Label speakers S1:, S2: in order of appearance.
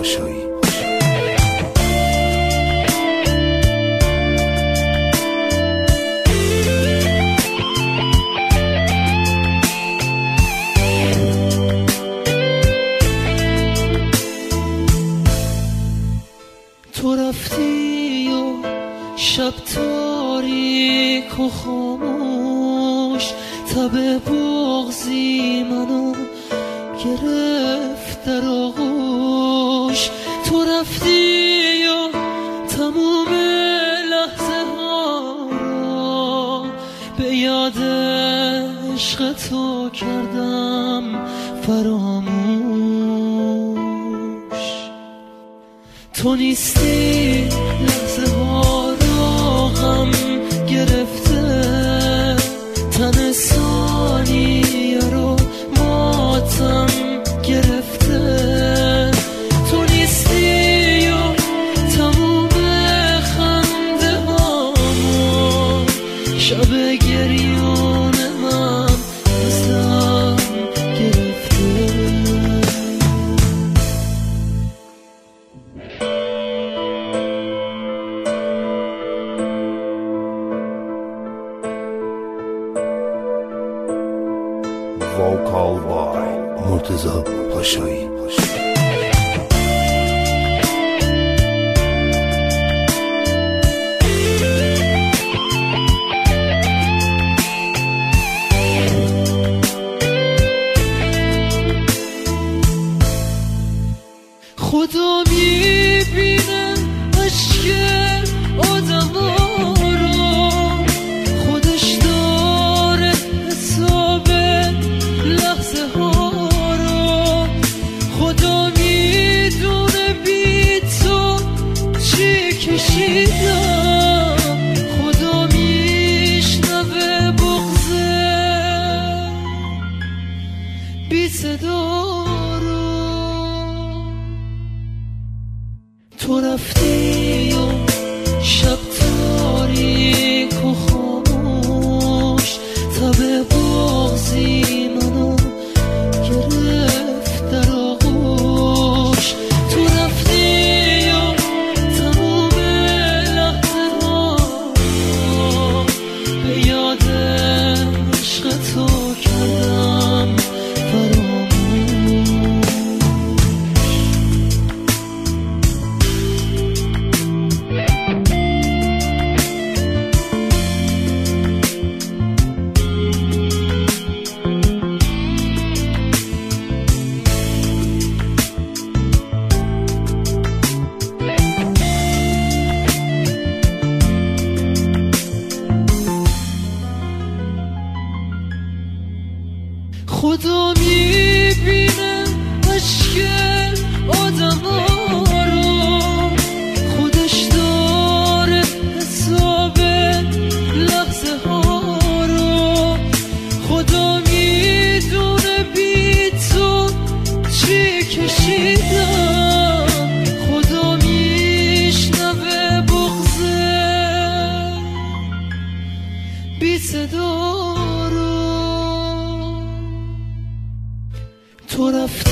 S1: پاشایی.
S2: تو رفتی و شب تاریک و خاموش، تب بغضی منو گرفت در آغوش. تو رفتی و تموم لحظه ها رو به یاد عشق تو کردم فراموش. تو نیستی لحظه ها رو غم گرفته، تن ثانیه رو ماتم گرفته. تو نیستی و تموم خنده هامون شب گریون من ازم گرفته.
S1: ووکال بای مرتضی پاشایی.
S2: خدا میبینه عشق آدما رو، خودش داره حساب لحظه ها رو. خدا میدونه بی تو چی کشیدم، خدا میشنوه بغضه بی صدا. تو رفتی و شب تاریک و خاموش، تب بغضی منو گرفت در آغوش. تو رفتی و تموم لحظه ها به یاد عشق تو کردم فراموش. خدا میبینه عشق آدما رو، خودش داره حساب لحظه ها رو. خدا میدونه بی تو چی کشیدم، خدا میشنوه بغضه بی صدا رو. تو رفتی